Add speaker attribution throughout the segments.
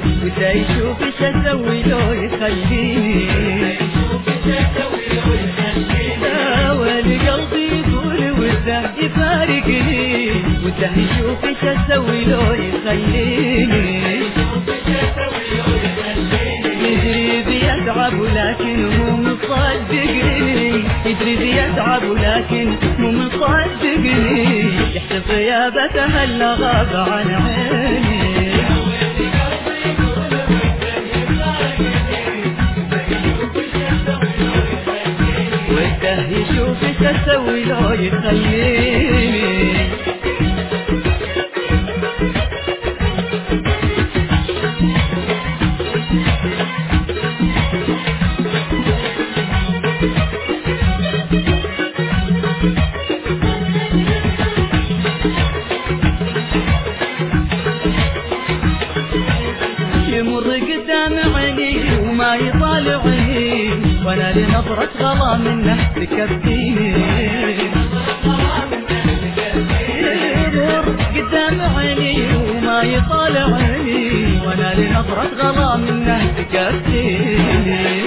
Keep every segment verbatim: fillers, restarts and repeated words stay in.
Speaker 1: وده يشوف ايش اسوي لو يخليني. يا ويلي قلبي يقول وده يفارقني، وده يشوف ايش اسوي لو يخليني. يدري بيتعب ولكن مو مصدقني، يدري بيتعب ولكن مو مصدقني، يحسب غيابته هلا غاب عن عيني. وده يشوف ايش اسوي لو يخليني. يمر قدام عيني وما يطالعني، وانا لنظرة غلا منه تكفيني. يمر قدام عيني وما يطالعني، وانا لنظرة غلا منه تكفيني.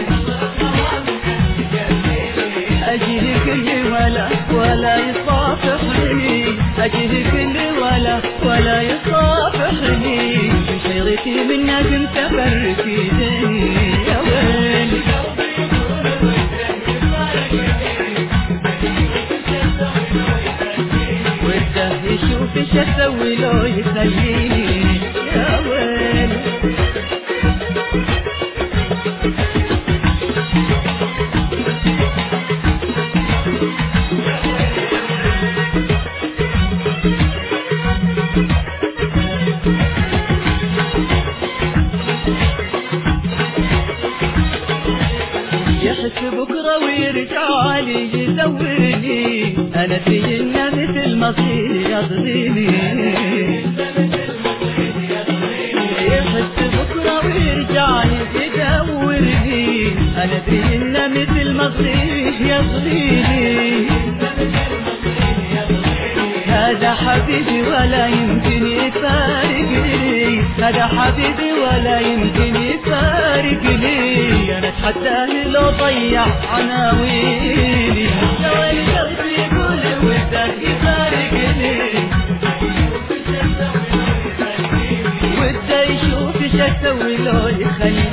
Speaker 1: اجي كل ولا ولا يصافحني، اجي كل ولا ولا يصافحني، شيرتي منك انت فرقتني. يا ويلي وده يشوف ايش اسوي لو يخليني. يا ويلي يحس بكرة ويرجع لي يزورني، أنا فينا مثل ما فيه يضغيني. يحس بكرة ويرجع لي يدورني، أنا فينا مثل ما فيه يضغيني. هذا حبيبي ولا يمكن يفارقني، هذا حبيبي ولا يمكن يفارقني، أنا أتحداه لو ضيع عناويني. يا ويلي قلبي يقول وده يفارقني، وده يشوف ايش اسوي لو يخليني.